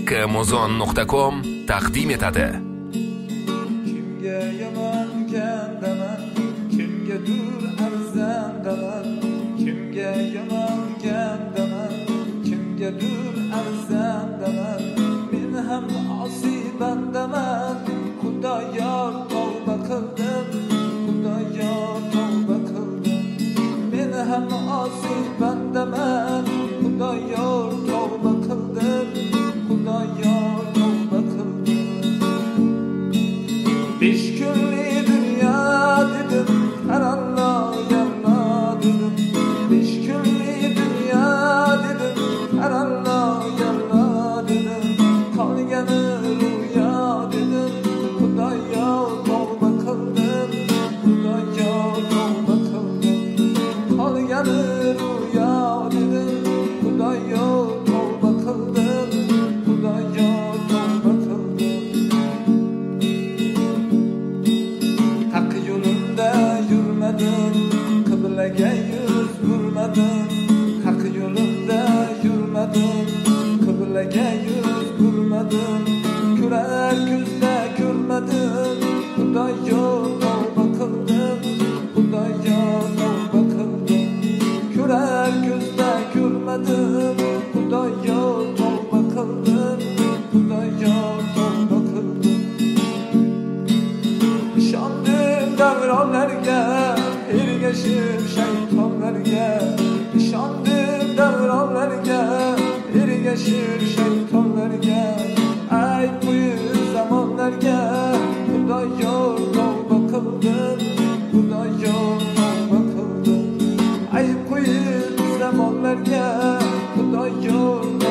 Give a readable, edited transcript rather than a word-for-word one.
kmozon.com taqdim etadi. Kimga yomon kendaman, kimgadir arzandaman, kimga yomon kendaman, kimgadir arzandaman, men ham osi bandaman, Xudoyor tavba qildim, Xudoyor tavba qildim, men ham osi bandaman, Xudoyor tavba qildim, Xudoyor tavba qildim. Besh kunli dunyo dedim, har Allah yalla dedim. Besh kunli dunyo dedim, har Allah yalla dedim. Qolgani ro'yo dedim, Xudoyor tavba qildim, Xudoyor tavba qildim. Qolgani ro'yo dedim, Xudoyor tavba qildim, Xudoyor tavba qildim. Haq yo'limda yurmadim, qiblaga yuz burmadim. Haq yo'limda yurmadim, qiblaga yuz burmadim. Ko'rar ko'zda ko'rmadim, Xudoyor tavba qildim, Xudoyor tavba qildim. Ko'rar ko'zda ko'rmadim, Xudoyor tavba qildim, Xudoyor tavba qildim. Ishondim davronlarga, ergashib shaytonlarga. Ishondim davronlarga, ergashib shaytonlarga. Ay qo'yib zamonlarga, Xudoyor tavba qildim, Xudoyor tavba qildim. Ay qo'yib zamonlarga, Xudoyor